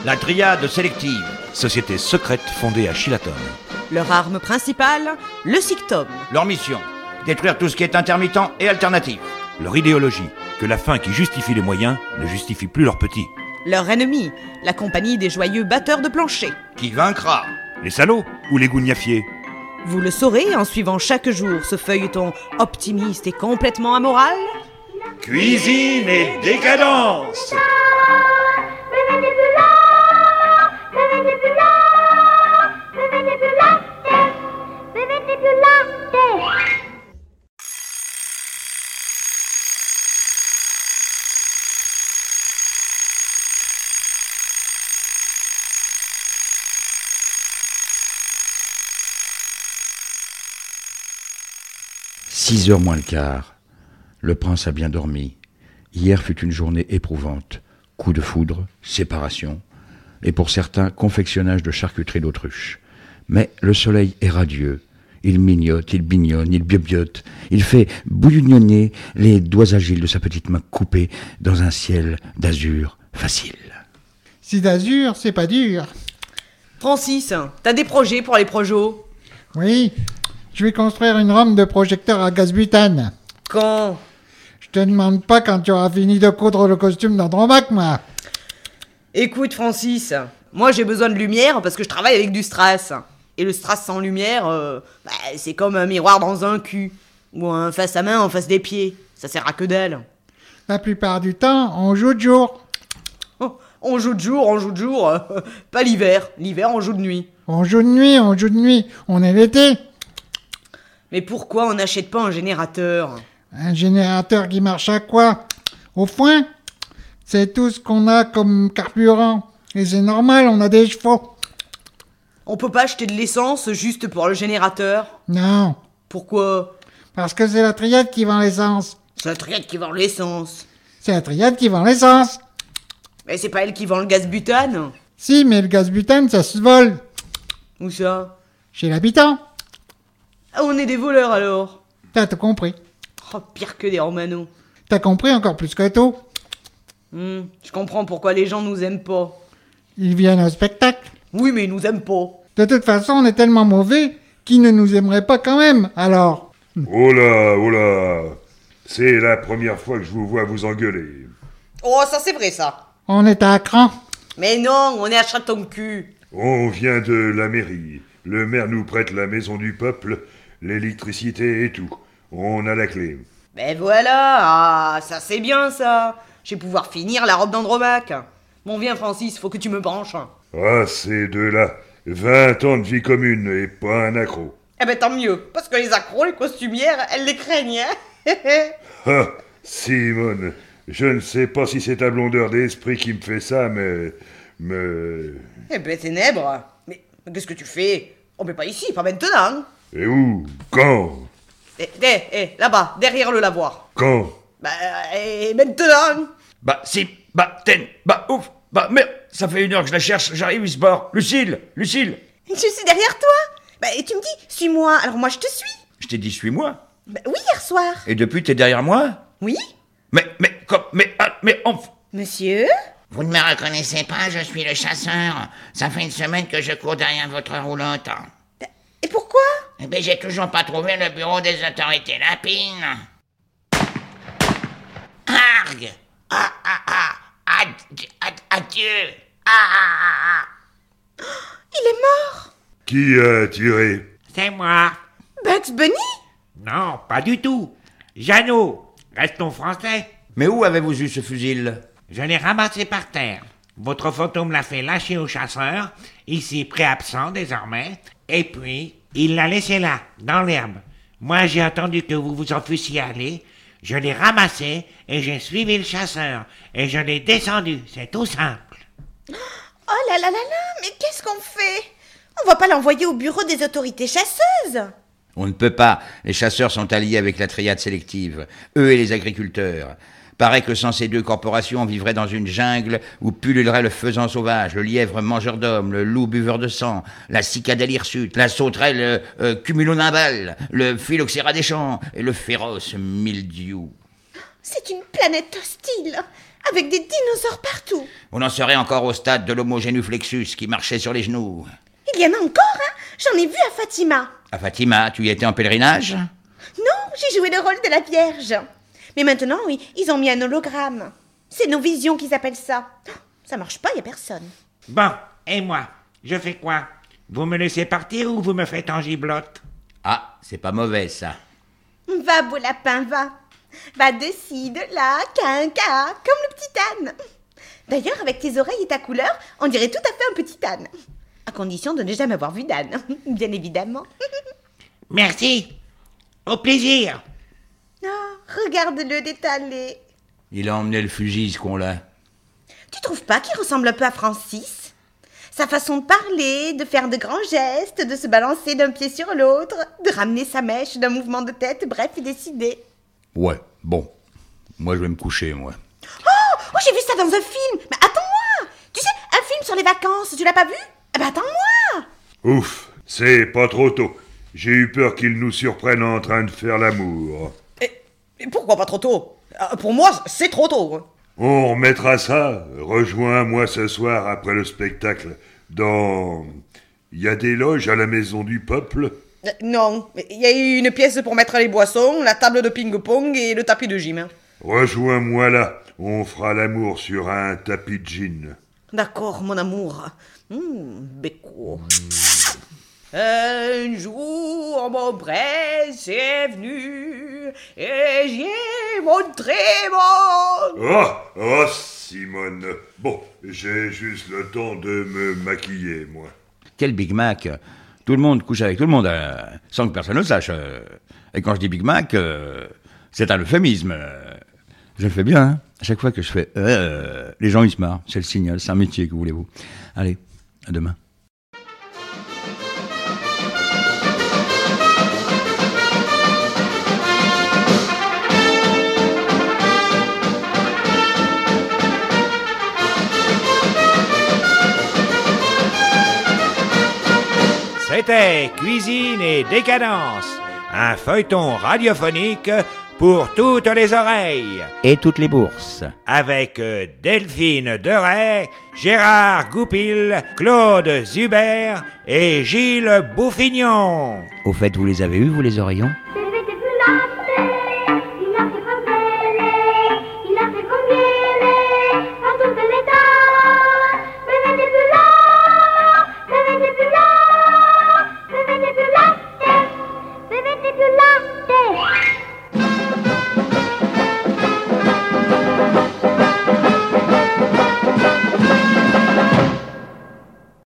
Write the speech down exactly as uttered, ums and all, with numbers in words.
La triade sélective. Société secrète fondée à Chilaton. Leur arme principale, le Sictom. Leur mission, détruire tout ce qui est intermittent et alternatif. Leur idéologie, que la fin qui justifie les moyens ne justifie plus leurs petits. Leur ennemi, la compagnie des joyeux batteurs de plancher. Qui vaincra? Les salauds ou les gougnafiers? Vous le saurez en suivant chaque jour ce feuilleton optimiste et complètement amoral. Cuisine et décadence. Six heures moins le quart. Le prince a bien dormi. Hier fut une journée éprouvante. Coup de foudre, séparation, et pour certains, confectionnage de charcuterie d'autruche. Mais le soleil est radieux. Il mignote, il bignonne, il biobiote. Il fait bouillonnonner les doigts agiles de sa petite main coupée dans un ciel d'azur facile. Si d'azur, c'est pas dur. Francis, t'as des projets pour les projos? Oui, je vais construire une rampe de projecteur à gaz butane. Quand? Je te demande pas quand tu auras fini de coudre le costume d'Andromaque, moi. Écoute, Francis, moi j'ai besoin de lumière parce que je travaille avec du strass. Et le strass sans lumière, euh, bah, c'est comme un miroir dans un cul. Ou un face à main en face des pieds. Ça sert à que dalle. La plupart du temps, on joue de jour. Oh, on joue de jour, on joue de jour. euh, pas l'hiver. L'hiver, on joue de nuit. On joue de nuit, on joue de nuit. On est l'été. Mais pourquoi on n'achète pas un générateur? Un générateur qui marche à quoi? Au foin? C'est tout ce qu'on a comme carburant. Et c'est normal, on a des chevaux. On peut pas acheter de l'essence juste pour le générateur? Non, Pourquoi? parce que c'est la triade qui vend l'essence. C'est la triade qui vend l'essence. C'est la triade qui vend l'essence. Mais c'est pas elle qui vend le gaz butane? Si, mais le gaz butane, ça se vole. Où ça? Chez l'habitant. Ah, on est des voleurs alors. T'as tout compris. Oh, pire que des romanos. T'as compris encore plus que tout. Hmm, je comprends pourquoi les gens nous aiment pas. Ils viennent au spectacle. Oui, mais ils nous aiment pas. De toute façon, on est tellement mauvais qu'ils ne nous aimeraient pas quand même, alors. Oh là, oh là, c'est la première fois que je vous vois vous engueuler. Oh, ça c'est vrai ça. On est à cran. Mais non, on est à Château-de-Cul. On vient de la mairie. Le maire nous prête la maison du peuple, l'électricité et tout. On a la clé. Ben voilà, ah, ça c'est bien ça. Je vais pouvoir finir la robe d'Andromaque. Bon, viens Francis, faut que tu me branches. Ah, ces deux-là, vingt ans de vie commune et pas un accro. Eh ben tant mieux, parce que les accros, les costumières, elles les craignent, hein. Ah, Simone, je ne sais pas si c'est ta blondeur d'esprit qui me fait ça, mais... mais... Eh ben ténèbres. Mais, mais qu'est-ce que tu fais? On met pas ici, pas maintenant. Et où? Quand? Eh, eh, eh, là-bas, derrière le lavoir. Quand? Bah, et maintenant. Bah si, bah ten, bah ouf, bah merde, ça fait une heure que je la cherche, j'arrive, il se barre. Lucille, Lucille. Je suis derrière toi. Bah, et tu me dis, suis-moi, alors moi je te suis. Je t'ai dit suis-moi. Bah oui, hier soir. Et depuis t'es derrière moi? Oui. Mais, mais, comme, mais, ah, mais, enf... Monsieur? Vous ne me reconnaissez pas, je suis le chasseur. Ça fait une semaine que je cours derrière votre roulotte. Et pourquoi? Eh bien, j'ai toujours pas trouvé le bureau des autorités lapines. Argue! Ah, ah, ah! Ad- ad- Adieu! Ah, ah, ah, ah! Il est mort. Qui a tiré? C'est moi. Bugs Bunny? Non, pas du tout. Jeannot, restons français. Mais où avez-vous eu ce fusil? Je l'ai ramassé par terre. Votre fantôme l'a fait lâcher au chasseur, ici pré-absent désormais, et puis il l'a laissé là, dans l'herbe. Moi j'ai attendu que vous vous en fussiez allé, je l'ai ramassé et j'ai suivi le chasseur, et je l'ai descendu, c'est tout simple. Oh là là là là, mais qu'est-ce qu'on fait? On va pas l'envoyer au bureau des autorités chasseuses. On ne peut pas, les chasseurs sont alliés avec la triade sélective, eux et les agriculteurs. Paraît que sans ces deux corporations, on vivrait dans une jungle où pullulerait le faisan sauvage, le lièvre mangeur d'hommes, le loup buveur de sang, la cicadelle hirsute, la sauterelle euh, euh, cumulonimbale, le phylloxéra des champs et le féroce mildiou. C'est une planète hostile. avec des dinosaures partout. On en serait encore au stade de l'homo genuflexus qui marchait sur les genoux. Il y en a encore, hein. J'en ai vu à Fatima. À Fatima, tu y étais en pèlerinage? Non, j'ai joué le rôle de la Vierge. Mais maintenant, oui, ils ont mis un hologramme. C'est nos visions qu'ils appellent ça. Ça marche pas, y a personne. Bon, et moi, je fais quoi? Vous me laissez partir ou vous me faites en giblotte? Ah, c'est pas mauvais ça. Va, beau lapin, va. Va de ci, de là, quinca, comme le petit âne. D'ailleurs, avec tes oreilles et ta couleur, on dirait tout à fait un petit âne. À condition de ne jamais avoir vu d'âne, bien évidemment. Merci. Au plaisir. Oh, regarde-le détaler. Il a emmené le fusil, ce con-là. Tu trouves pas qu'il ressemble un peu à Francis? Sa façon de parler, de faire de grands gestes, de se balancer d'un pied sur l'autre, de ramener sa mèche d'un mouvement de tête, bref, décidé. Ouais, bon. Moi, je vais me coucher, moi. Oh, oh j'ai vu ça dans un film. Mais attends-moi. Tu sais, un film sur les vacances, tu l'as pas vu? Eh ben attends-moi. Ouf, c'est pas trop tôt. J'ai eu peur qu'ils nous surprennent en train de faire l'amour. Et, et pourquoi pas trop tôt? euh, Pour moi, c'est trop tôt. On remettra ça. Rejoins-moi ce soir après le spectacle dans... Il y a des loges à la Maison du Peuple? Euh, non, il y a eu une pièce pour mettre les boissons, la table de ping-pong et le tapis de gym. Rejoins-moi là. On fera l'amour sur un tapis de gin. D'accord, mon amour. Mmh, béco. Un jour, mon prince est venu et j'y ai montré mon... Oh, oh, Simone. Bon, j'ai juste le temps de me maquiller, moi. Quel Big Mac. Tout le monde couche avec tout le monde, euh, sans que personne ne le sache. euh. Et quand je dis Big Mac, euh, c'est un euphémisme. euh. Je le fais bien, hein. À chaque fois que je fais... Euh, les gens, ils se marrent. C'est le signal, c'est un métier, que voulez-vous. Allez, à demain. C'était Cuisine et Décadence, un feuilleton radiophonique pour toutes les oreilles, Et toutes les bourses. avec euh, Delphine Deray, Gérard Goupil, Claude Zuber et Gilles Bouffignon. Au fait, vous les avez eus, vous les oreillons? Bébé t'es plus lassé, il a fait comme Bélé, il a fait comme Bélé, dans tout l'état. Bébé t'es plus là, bébé t'es plus là, bébé t'es plus lassé, bébé t'es plus là.